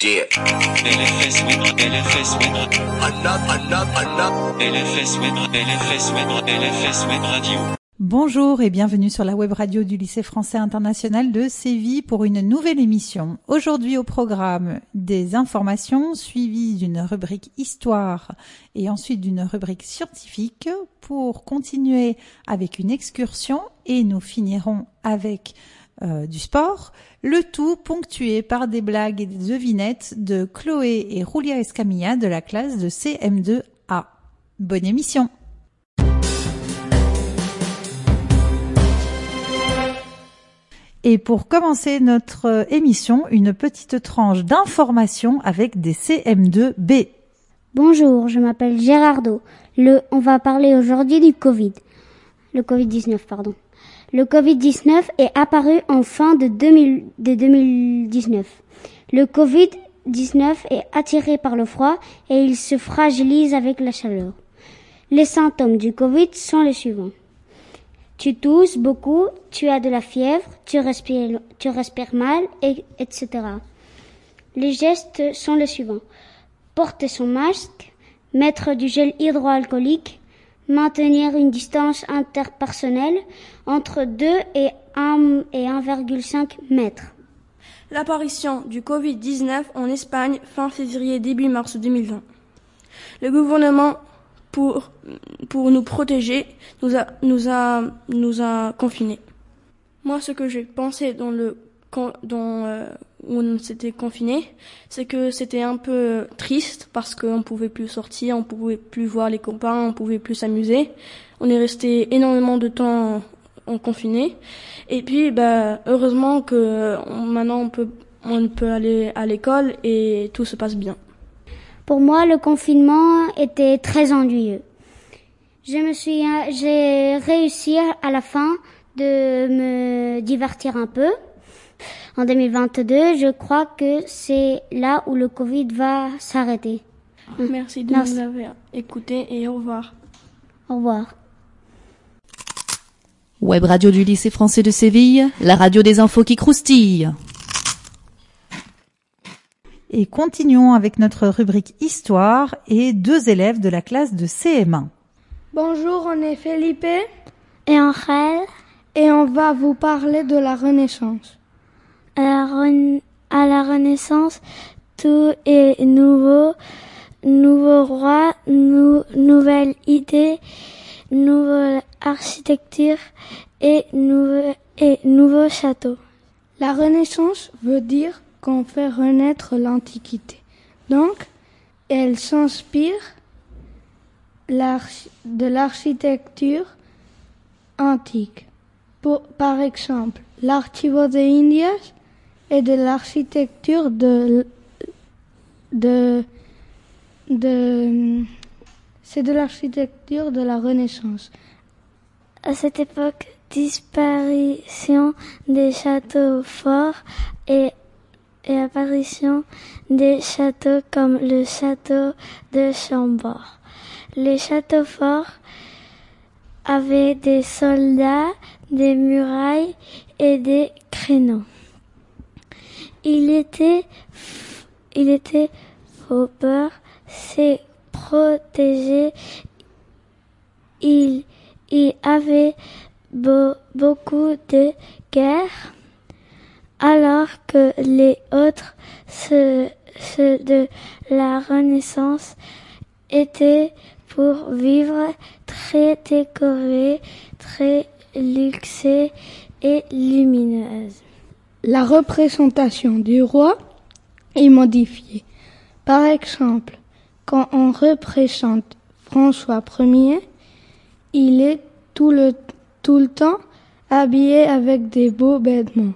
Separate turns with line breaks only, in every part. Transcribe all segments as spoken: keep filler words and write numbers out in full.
Yeah.
L F S Web, L F S Web,
Another, another, another.
L F S Web, L F S Web, L F S Web Radio.
Bonjour et bienvenue sur la web radio du lycée français international de Séville pour une nouvelle émission. Aujourd'hui au programme des informations suivies d'une rubrique histoire et ensuite d'une rubrique scientifique pour continuer avec une excursion et nous finirons avec euh, du sport, le tout ponctué par des blagues et des devinettes de Chloé et Julia Escamilla de la classe de C M deux A. Bonne émission! Et pour commencer notre émission, une petite tranche d'information avec des C M deux B.
Bonjour, je m'appelle Gérardo. Le, on va parler aujourd'hui du Covid. Le covid dix-neuf, pardon. Le covid dix-neuf est apparu en fin de, deux mille, de deux mille dix-neuf. Le covid dix-neuf est attiré par le froid et il se fragilise avec la chaleur. Les symptômes du Covid sont les suivants. Tu tousses beaucoup, tu as de la fièvre, tu respires, tu respires mal, et, etc. Les gestes sont les suivants. Porter son masque, mettre du gel hydroalcoolique, maintenir une distance interpersonnelle entre deux et un virgule cinq mètres.
L'apparition du covid dix-neuf en Espagne fin février début mars deux mille vingt. Le gouvernement pour pour nous protéger nous a nous a nous a confinés. Moi, ce que j'ai pensé dans le dans euh, où on s'était confinés, c'est que c'était un peu triste parce qu'on pouvait plus sortir, on pouvait plus voir les copains, on pouvait plus s'amuser. On est resté énormément de temps en confiné. Et puis, bah, heureusement que on, maintenant on peut on peut aller à l'école et tout se passe bien.
Pour moi, le confinement était très ennuyeux. Je me suis, j'ai réussi à la fin de me divertir un peu. En deux mille vingt-deux, je crois que c'est là où le Covid va s'arrêter.
Merci de
Merci.
nous avoir écoutés et au revoir.
Au revoir.
Web radio du lycée français de Séville, la radio des infos qui croustillent.
Et continuons avec notre rubrique histoire et deux élèves de la classe de C M un.
Bonjour, on est Felipe
Et Angel,
et on va vous parler de la Renaissance.
à la, rena- à la Renaissance, tout est nouveau, nouveau roi, nou- nouvelle idée, nouvelle architecture et, nouveau- et nouveau château.
La Renaissance veut dire qu'on fait renaître l'Antiquité. Donc, elle s'inspire l'arch- de l'architecture antique. Pour, par exemple, l'Archivo de Indias est de l'architecture de, de, de, c'est de l'architecture de la Renaissance.
À cette époque, disparition des châteaux forts et et apparition des châteaux comme le château de Chambord. Les châteaux forts avaient des soldats, des murailles et des créneaux. Il était, il était faux peur, c'est protégé. Il y avait beau, beaucoup de guerres. Alors que les autres, ceux, ceux de la Renaissance, étaient pour vivre très décorés, très luxés et lumineuses.
La représentation du roi est modifiée. Par exemple, quand on représente François Ier, il est tout le, tout le temps habillé avec des beaux vêtements.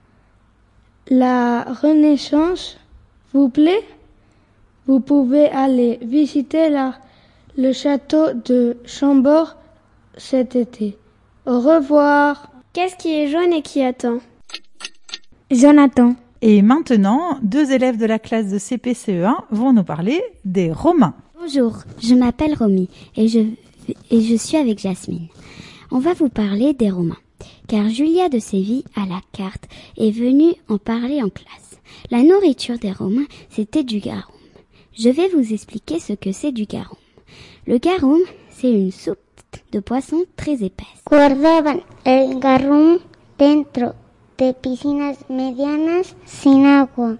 La Renaissance vous plaît? Vous pouvez aller visiter la, le château de Chambord cet été. Au revoir.
Qu'est-ce qui est jaune et qui attend? Jonathan.
Et maintenant, deux élèves de la classe de C P C E un vont nous parler des Romains.
Bonjour, je m'appelle Romy et je, et je suis avec Jasmine. On va vous parler des Romains, car Julia de Séville à la carte est venue en parler en classe. La nourriture des Romains, c'était du garum. Je vais vous expliquer ce que c'est du garum. Le garum, c'est une soupe de poisson très épaisse.
Guardaban el garum dentro de piscinas medianas sin agua.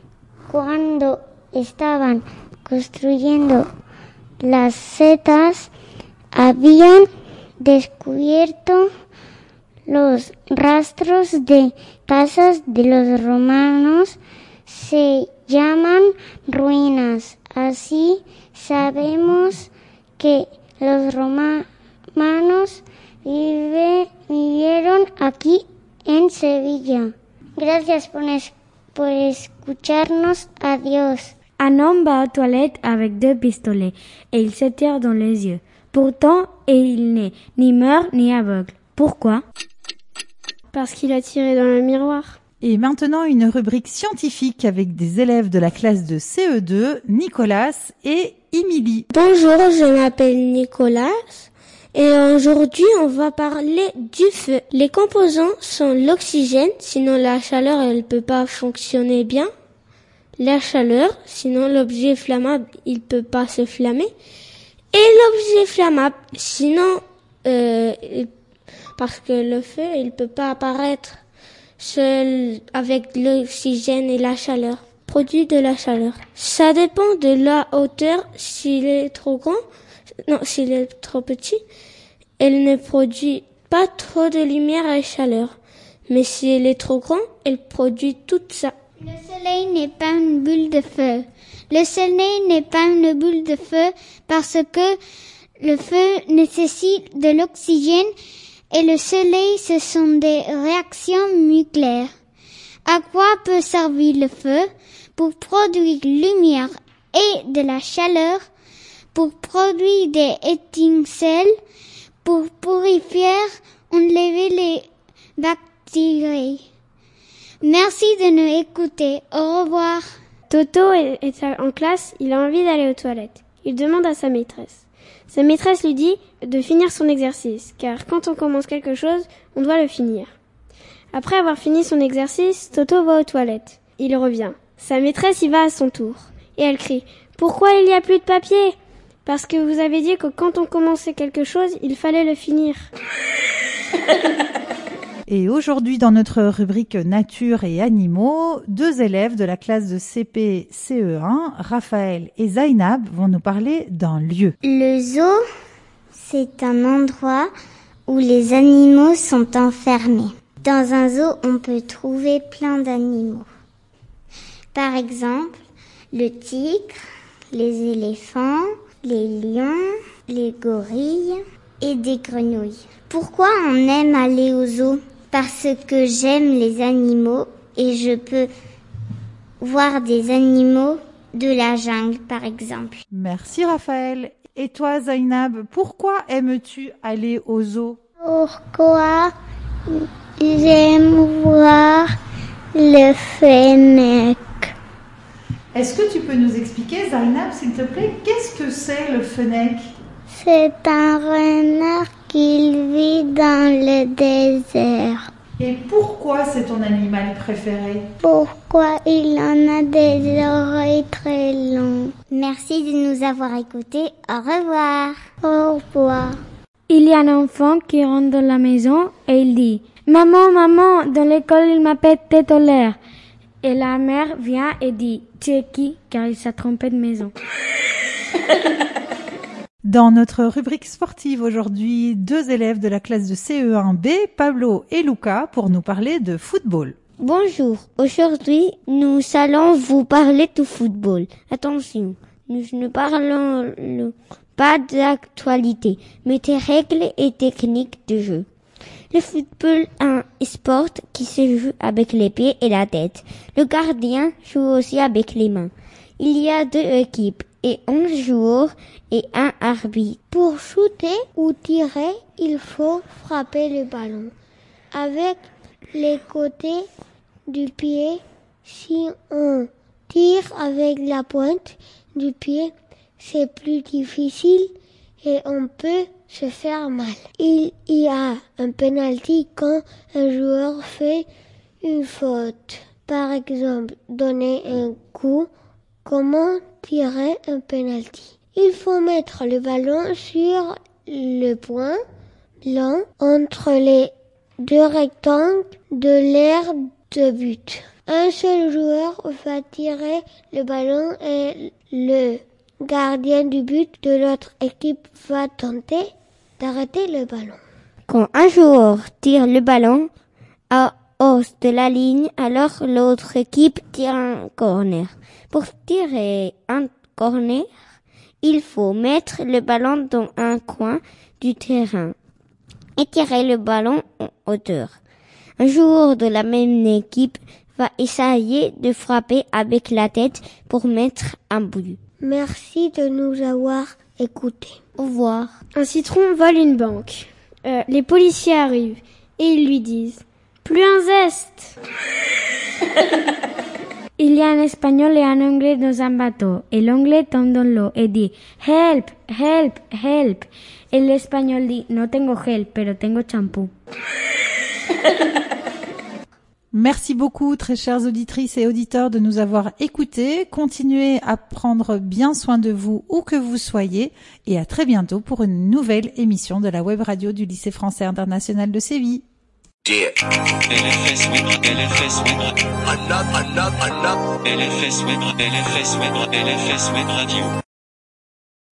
Cuando estaban construyendo las setas, habían descubierto los rastros de casas de los romanos. Se llaman ruinas. Así sabemos que los romanos vive, vivieron aquí en Sevilla. Gracias por, es, por escucharnos. Adiós.
Un homme va aux toilettes avec deux pistolets et il se tire dans les yeux. Pourtant, il n'est ni mort ni aveugle. Pourquoi ?
Parce qu'il a tiré dans le miroir.
Et maintenant, une rubrique scientifique avec des élèves de la classe de C E deux, Nicolas et Émilie.
Bonjour, je m'appelle Nicolas et aujourd'hui on va parler du feu. Les composants sont l'oxygène, sinon la chaleur elle peut pas fonctionner bien. La chaleur, sinon l'objet flammable il peut pas se flammer. Et l'objet flammable, sinon euh, parce que le feu il peut pas apparaître seul avec l'oxygène et la chaleur. Produit de la chaleur. Ça dépend de la hauteur. S'il est trop grand, non, s'il est trop petit, elle ne produit pas trop de lumière et chaleur. Mais si elle est trop grand, elle produit tout ça.
Le soleil n'est pas une bulle de feu. Le soleil n'est pas une bulle de feu parce que le feu nécessite de l'oxygène et le soleil, ce sont des réactions nucléaires. À quoi peut servir le feu? Pour produire lumière et de la chaleur, pour produire des étincelles, pour purifier, enlever les bactéries. Merci de nous écouter. Au revoir.
Toto est en classe, il a envie d'aller aux toilettes. Il demande à sa maîtresse. Sa maîtresse lui dit de finir son exercice, car quand on commence quelque chose, on doit le finir. Après avoir fini son exercice, Toto va aux toilettes. Il revient. Sa maîtresse y va à son tour. Et elle crie « Pourquoi il n'y a plus de papier ? Parce que vous avez dit que quand on commençait quelque chose, il fallait le finir. »
Et aujourd'hui, dans notre rubrique Nature et animaux, deux élèves de la classe de C P C E un, Raphaël et Zainab, vont nous parler d'un lieu.
Le zoo, c'est un endroit où les animaux sont enfermés. Dans un zoo, on peut trouver plein d'animaux. Par exemple, le tigre, les éléphants, les lions, les gorilles et des grenouilles. Pourquoi on aime aller au zoo ? Parce que j'aime les animaux et je peux voir des animaux de la jungle, par exemple.
Merci Raphaël. Et toi Zainab, pourquoi aimes-tu aller au zoo ?
Pourquoi j'aime voir le fennec.
Est-ce que tu peux nous expliquer, Zainab, s'il te plaît, qu'est-ce que c'est le fennec ?
C'est un renard qui vit dans le désert.
Et pourquoi c'est ton animal préféré ?
Pourquoi il en a des oreilles très longues. Merci de nous avoir écoutés. Au revoir. Au revoir.
Il y a un enfant qui rentre dans la maison et il dit « Maman, maman, dans l'école il m'appelle Tétolaire. » Et la mère vient et dit « Tu es qui ?» car il s'est trompé de maison.
Dans notre rubrique sportive aujourd'hui, deux élèves de la classe de C E un B, Pablo et Luca, pour nous parler de football.
Bonjour, aujourd'hui nous allons vous parler de football. Attention, nous ne parlons pas d'actualité, mais des règles et techniques de jeu. Le football est un sport qui se joue avec les pieds et la tête. Le gardien joue aussi avec les mains. Il y a deux équipes et un joueur et un arbitre.
Pour shooter ou tirer, il faut frapper le ballon avec les côtés du pied. Si on tire avec la pointe du pied, c'est plus difficile et on peut se faire mal. Il y a un penalty quand un joueur fait une faute.
Par exemple, donner un coup. Comment tirer un penalty? Il faut mettre le ballon sur le point blanc entre les deux rectangles de l'aire de but. Un seul joueur va tirer le ballon et le gardien du but de l'autre équipe va tenter d'arrêter le ballon.
Quand un joueur tire le ballon à hausse de la ligne, alors l'autre équipe tire un corner. Pour tirer un corner, il faut mettre le ballon dans un coin du terrain et tirer le ballon en hauteur. Un joueur de la même équipe va essayer de frapper avec la tête pour mettre un but.
Merci de nous avoir écoutés.
Au revoir.
Un citron vole une banque. Euh, les policiers arrivent et ils lui disent « Plus un zeste !»
Il y a un espagnol et un anglais dans un bateau, et l'anglais tombe dans l'eau et dit « Help, help, help !» Et l'espagnol dit « No tengo gel, pero tengo champú ».
Merci beaucoup, très chères auditrices et auditeurs, de nous avoir écoutés. Continuez à prendre bien soin de vous où que vous soyez et à très bientôt pour une nouvelle émission de la web radio du Lycée français international de Séville.
L F S Web, L F S Web, L F S Web, L F S Web Radio.